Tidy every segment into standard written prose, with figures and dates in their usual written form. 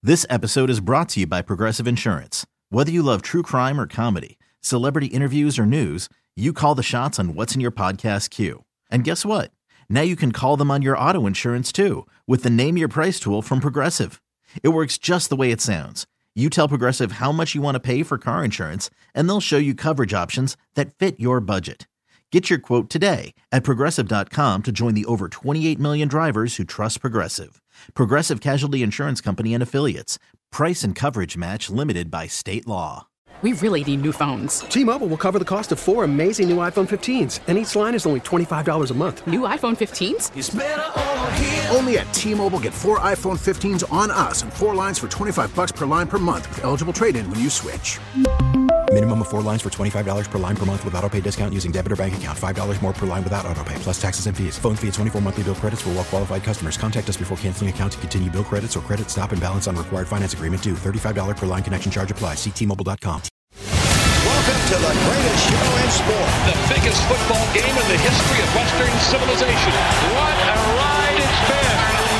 This episode is brought to you by Progressive Insurance. Whether you love true crime or comedy, celebrity interviews or news, you call the shots on what's in your podcast queue. And guess what? Now you can call them on your auto insurance too with the Name Your Price tool from Progressive. It works just the way it sounds. You tell Progressive how much you want to pay for car insurance, and they'll show you coverage options that fit your budget. Get your quote today at Progressive.com to join the over 28 million drivers who trust Progressive. Progressive Casualty Insurance Company and Affiliates. Price and coverage match limited by state law. We really need new phones. T-Mobile will cover the cost of 4 amazing new iPhone 15s, and each line is only $25 a month. New iPhone 15s? It's better over here. Only at T-Mobile, get 4 iPhone 15s on us and 4 lines for $25 per line per month with eligible trade-in when you switch. Minimum of 4 lines for $25 per line per month with autopay discount using debit or bank account. $5 more per line without autopay, plus taxes and fees. Phone fee at 24 monthly bill credits for well-qualified customers. Contact us before canceling account to continue bill credits or credit stop and balance on required finance agreement due. $35 per line connection charge applies. See T-Mobile.com. Welcome to the greatest show in sport. The biggest football game in the history of Western civilization. What a ride it's been.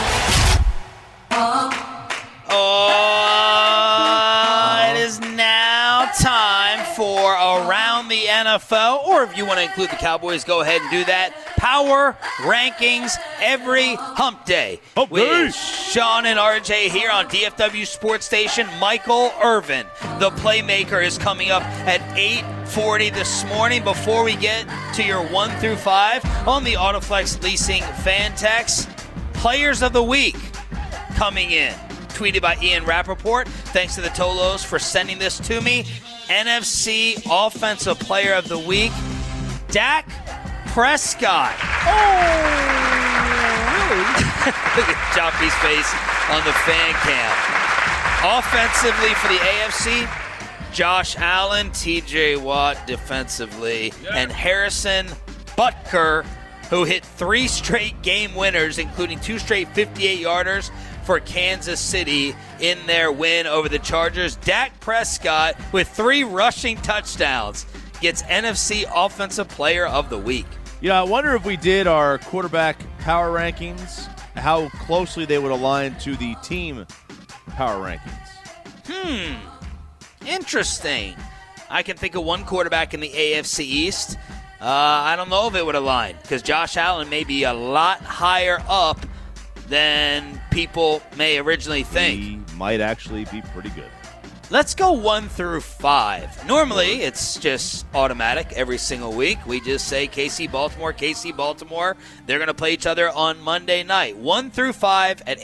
It is now time for Around the NFL, or if you want to include the Cowboys, go ahead and do that. Power Rankings every hump day. With Sean and RJ here on DFW Sports Station. Michael Irvin, the playmaker, is coming up at 8:40 this morning. Before we get to your 1 through 5 on the Autoflex Leasing Fan Text, Players of the Week coming in. Tweeted by Ian Rappaport. Thanks to the Tolos for sending this to me. NFC Offensive Player of the Week, Dak Prescott. Oh, really? Look at Joppy's face on the fan cam. Offensively for the AFC, Josh Allen, TJ Watt defensively, and Harrison Butker, who hit 3 straight game winners, including 2 straight 58-yarders for Kansas City in their win over the Chargers. Dak Prescott, with 3 rushing touchdowns, gets NFC Offensive Player of the Week. Yeah, I wonder if we did our quarterback power rankings, how closely they would align to the team power rankings. Interesting. I can think of one quarterback in the AFC East. I don't know if it would align, because Josh Allen may be a lot higher up than people may originally think. He might actually be pretty good. Let's go 1 through 5. Normally, it's just automatic every single week. We just say KC Baltimore, KC Baltimore. They're going to play each other on Monday night. 1 through 5 at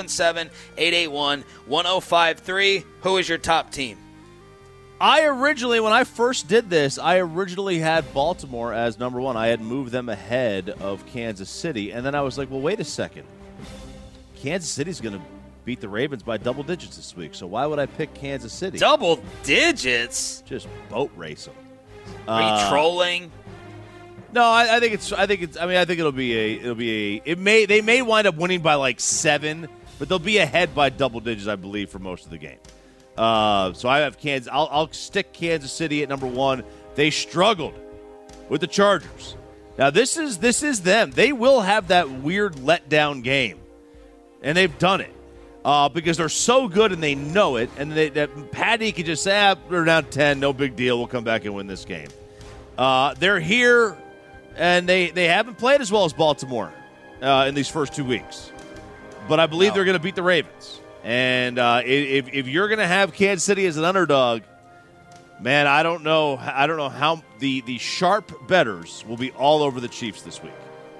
877-881-1053. Who is your top team? When I first did this, I originally had Baltimore as number 1. I had moved them ahead of Kansas City. And then I was like, well, wait a second. Kansas City's going to beat the Ravens by double digits this week, so why would I pick Kansas City? Double digits? Just boat race them. Are you trolling? No, I think it'll be they may wind up winning by like 7, but they'll be ahead by double digits, I believe, for most of the game. So I have Kansas. I'll stick Kansas City at number 1. They struggled with the Chargers. Now this is them. They will have that weird letdown game. And they've done it because they're so good and they know it. And that Patty can just say, we're down 10, no big deal. We'll come back and win this game. They're here, and they haven't played as well as Baltimore in these first 2 weeks. But I believe they're going to beat the Ravens. And if you're going to have Kansas City as an underdog, man, I don't know how the sharp bettors will be all over the Chiefs this week.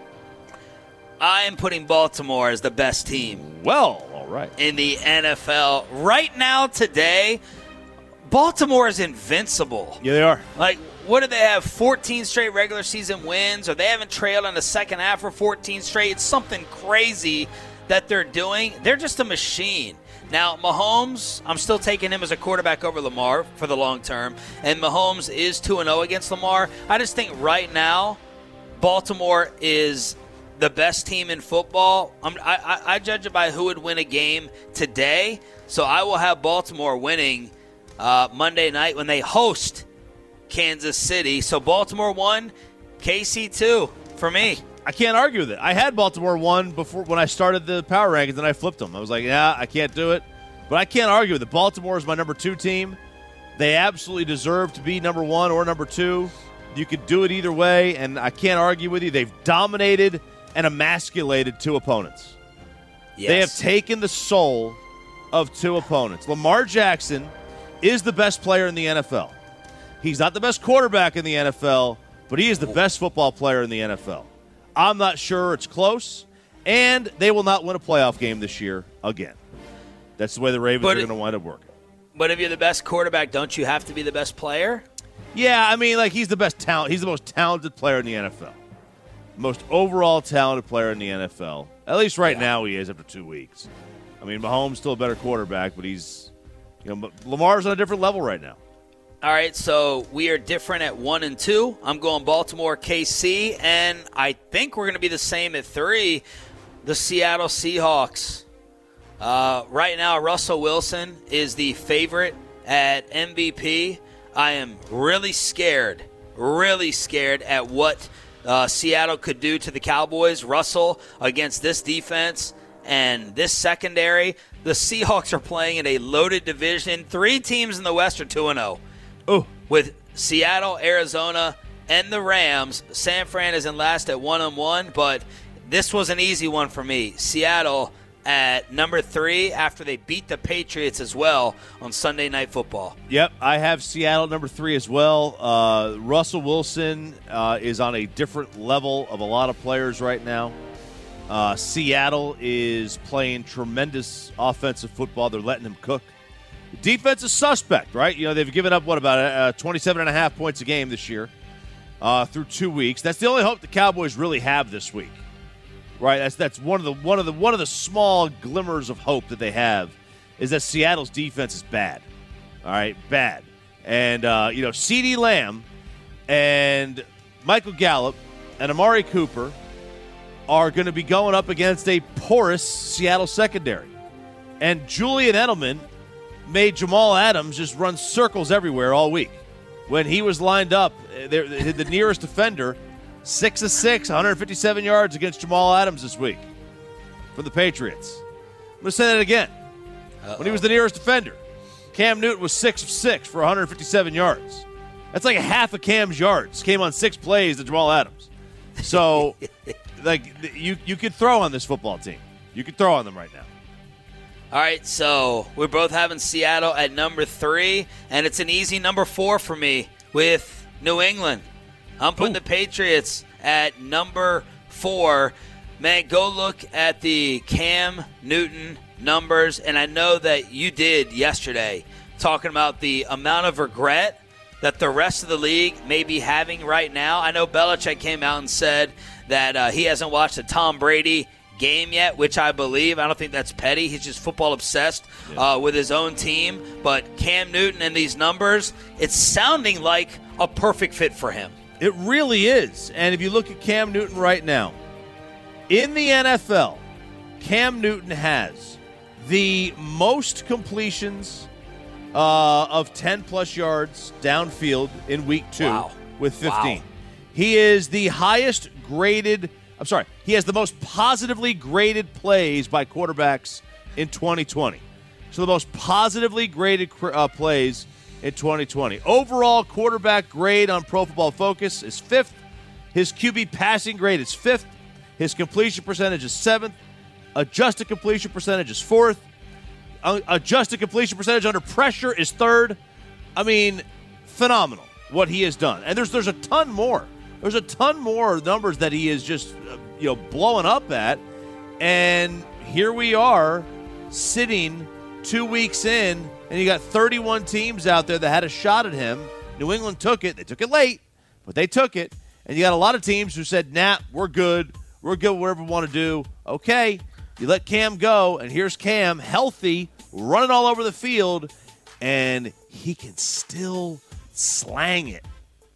I am putting Baltimore as the best team. Well, all right. In the NFL. Right now, today, Baltimore is invincible. Yeah, they are. Like, what do they have, 14 straight regular season wins, or they haven't trailed in the second half for 14 straight? It's something crazy that they're doing. They're just a machine. Now, Mahomes, I'm still taking him as a quarterback over Lamar for the long term, and Mahomes is 2-0 against Lamar. I just think right now, Baltimore is the best team in football. I judge it by who would win a game today, so I will have Baltimore winning Monday night when they host Kansas City. So Baltimore 1, KC 2 for me. I can't argue with it. I had Baltimore 1 before when I started the power rankings, and I flipped them. I was like, yeah, I can't do it. But I can't argue with it. Baltimore is my number 2 team. They absolutely deserve to be number 1 or number 2. You could do it either way, and I can't argue with you. They've dominated and emasculated 2 opponents. Yes. They have taken the soul of 2 opponents. Lamar Jackson is the best player in the NFL. He's not the best quarterback in the NFL, but he is the best football player in the NFL. I'm not sure it's close, and they will not win a playoff game this year again. That's the way the Ravens are going to wind up working. But if you're the best quarterback, don't you have to be the best player? Yeah, I mean, like, he's the best talent. He's the most talented player in the NFL. Most overall talented player in the NFL. At least right now he is after 2 weeks. I mean, Mahomes still a better quarterback, but he's, Lamar's on a different level right now. All right, so we are different at 1 and 2. I'm going Baltimore, KC, and I think we're going to be the same at 3. The Seattle Seahawks. Right now, Russell Wilson is the favorite at MVP. I am really scared at what Seattle could do to the Cowboys. Russell against this defense and this secondary. The Seahawks are playing in a loaded division. 3 teams in the West are 2-0. Oh, with Seattle, Arizona, and the Rams. San Fran is in last at 1-1, but this was an easy one for me. Seattle at number 3 after they beat the Patriots as well on Sunday Night Football. Yep, I have Seattle number 3 as well. Russell Wilson is on a different level of a lot of players right now. Seattle is playing tremendous offensive football. They're letting him cook. Defense is suspect, right? They've given up, about 27.5 points a game this year through 2 weeks. That's the only hope the Cowboys really have this week, right? That's one of the small glimmers of hope that they have is that Seattle's defense is bad, all right, bad. And, CeeDee Lamb and Michael Gallup and Amari Cooper are going to be going up against a porous Seattle secondary. And Julian Edelman made Jamal Adams just run circles everywhere all week. When he was lined up, the nearest defender, 6 of 6, 157 yards against Jamal Adams this week for the Patriots. I'm going to say that again. When he was the nearest defender, Cam Newton was 6 of 6 for 157 yards. That's like half of Cam's yards came on 6 plays to Jamal Adams. So, you could throw on this football team. You could throw on them right now. All right, so we're both having Seattle at number 3, and it's an easy number 4 for me with New England. I'm putting the Patriots at number 4. Man, go look at the Cam Newton numbers, and I know that you did yesterday, talking about the amount of regret that the rest of the league may be having right now. I know Belichick came out and said that he hasn't watched a Tom Brady game yet, which I believe. I don't think that's petty. He's just football obsessed with his own team. But Cam Newton and these numbers, it's sounding like a perfect fit for him. It really is. And if you look at Cam Newton right now, in the NFL, Cam Newton has the most completions of 10-plus yards downfield in Week 2 with 15. Wow. He is the highest graded he has the most positively graded plays by quarterbacks in 2020. So the most positively graded plays in 2020. Overall quarterback grade on Pro Football Focus is 5th. His QB passing grade is 5th. His completion percentage is 7th. Adjusted completion percentage is 4th. Adjusted completion percentage under pressure is 3rd. I mean, phenomenal what he has done. And there's a ton more. There's a ton more numbers that he is just, blowing up at. And here we are sitting 2 weeks in, and you got 31 teams out there that had a shot at him. New England took it. They took it late, but they took it. And you got a lot of teams who said, nah, we're good. We're good, whatever we want to do. Okay, you let Cam go, and here's Cam, healthy, running all over the field, and he can still slang it.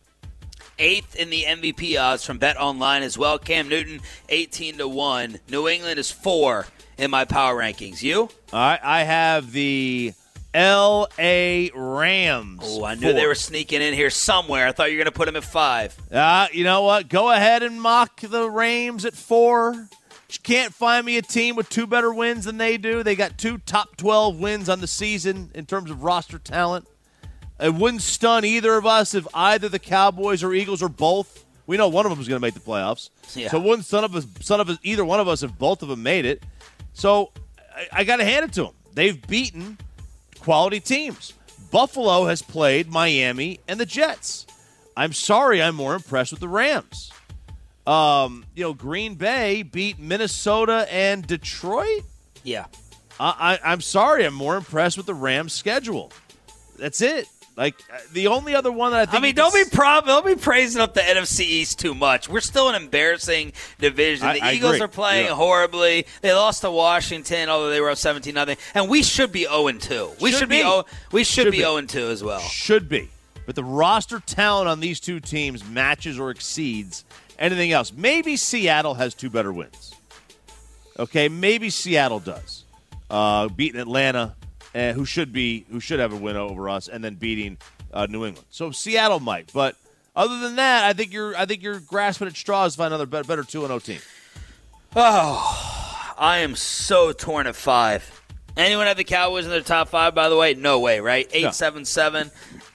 8th in the MVP odds from Bet Online as well. Cam Newton, 18-1. New England is 4 in my power rankings. You? I have the L.A. Rams. Oh, I knew they were sneaking in here somewhere. I thought you were going to put them at 5. You know what? Go ahead and mock the Rams at 4. can't find me a team with 2 better wins than they do. They got 2 top 12 wins on the season in terms of roster talent. It wouldn't stun either of us if either the Cowboys or Eagles or both. We know one of them is going to make the playoffs. Yeah. So it wouldn't stun either one of us if both of them made it. So I got to hand it to them. They've beaten quality teams. Buffalo has played Miami and the Jets. I'm sorry, I'm more impressed with the Rams. Green Bay beat Minnesota and Detroit. Yeah. I'm sorry, I'm more impressed with the Rams' schedule. That's it. Like, the only other one that I think... I mean, don't be praising up the NFC East too much. We're still an embarrassing division. The Eagles agree. are playing horribly. They lost to Washington, although they were up 17-0. And we should be 0-2. We should be 0-2 as well. Should be. But the roster talent on these 2 teams matches or exceeds anything else. Maybe Seattle has 2 better wins. Okay, maybe Seattle does. Beating Atlanta... who should have a win over us, and then beating New England. So Seattle might, but other than that, I think you're grasping at straws to find another better 2-0 team. Oh, I am so torn at 5. Anyone have the Cowboys in their top 5? By the way, no way, right? 877-881-1053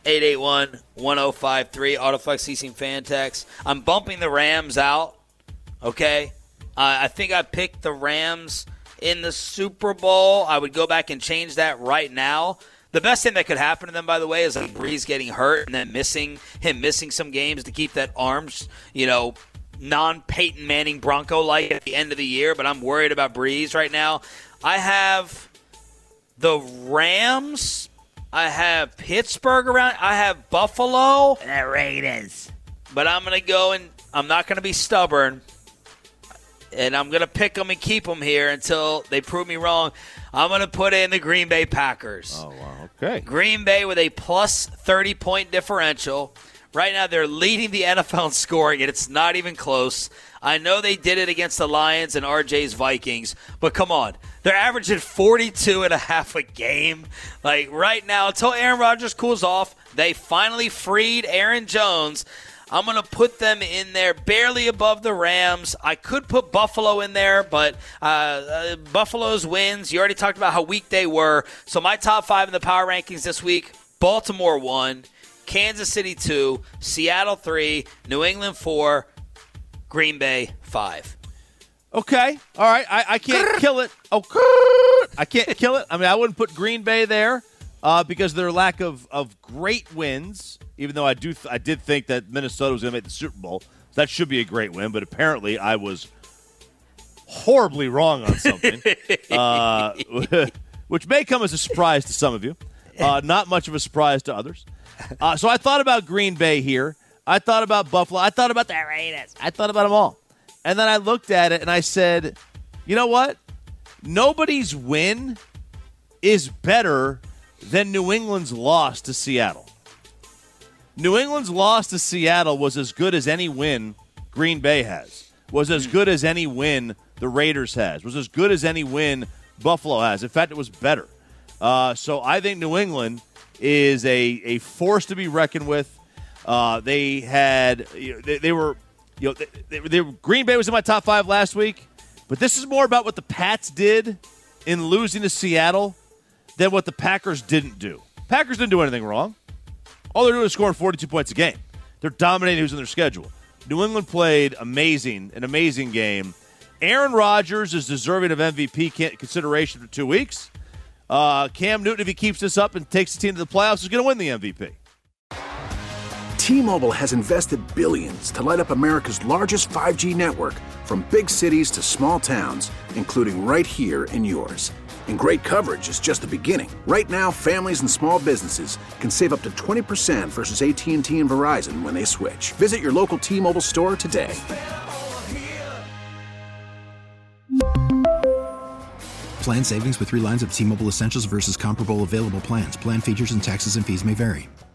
Autoflex Ceasing Fan Text. I'm bumping the Rams out. Okay, I think I picked the Rams in the Super Bowl. I would go back and change that right now. The best thing that could happen to them, by the way, is like Breeze getting hurt and then missing some games to keep that arms, non-Peyton Manning Bronco-like at the end of the year. But I'm worried about Breeze right now. I have the Rams. I have Pittsburgh around. I have Buffalo. The Raiders. But I'm going to go and I'm not going to be stubborn. And I'm going to pick them and keep them here until they prove me wrong. I'm going to put in the Green Bay Packers. Oh, wow. Okay. Green Bay with a plus 30-point differential. Right now they're leading the NFL in scoring, and it's not even close. I know they did it against the Lions and RJ's Vikings, but come on. They're averaging 42.5 a game. Like right now, until Aaron Rodgers cools off, they finally freed Aaron Jones. I'm going to put them in there barely above the Rams. I could put Buffalo in there, but Buffalo's wins, you already talked about how weak they were. So my top 5 in the power rankings this week, Baltimore 1, Kansas City 2, Seattle 3, New England 4, Green Bay 5. Okay. All right. I can't kill it. Oh, I can't kill it. I mean, I wouldn't put Green Bay there because of their lack of great wins. Even though I did think that Minnesota was going to make the Super Bowl. That should be a great win, but apparently I was horribly wrong on something, which may come as a surprise to some of you. Not much of a surprise to others. So I thought about Green Bay here. I thought about Buffalo. I thought about the Raiders. I thought about them all. And then I looked at it and I said, you know what? Nobody's win is better than New England's loss to Seattle. New England's loss to Seattle was as good as any win Green Bay has, was as good as any win the Raiders has, was as good as any win Buffalo has. In fact, it was better. So I think New England is a force to be reckoned with. Green Bay was in my top 5 last week, but this is more about what the Pats did in losing to Seattle than what the Packers didn't do. Packers didn't do anything wrong. All they're doing is scoring 42 points a game. They're dominating who's in their schedule. New England played an amazing game. Aaron Rodgers is deserving of MVP consideration for 2 weeks. Cam Newton, if he keeps this up and takes the team to the playoffs, is going to win the MVP. T-Mobile has invested billions to light up America's largest 5G network, from big cities to small towns, including right here in yours. And great coverage is just the beginning. Right now, families and small businesses can save up to 20% versus AT&T and Verizon when they switch. Visit your local T-Mobile store today. Plan savings with 3 lines of T-Mobile Essentials versus comparable available plans. Plan features and taxes and fees may vary.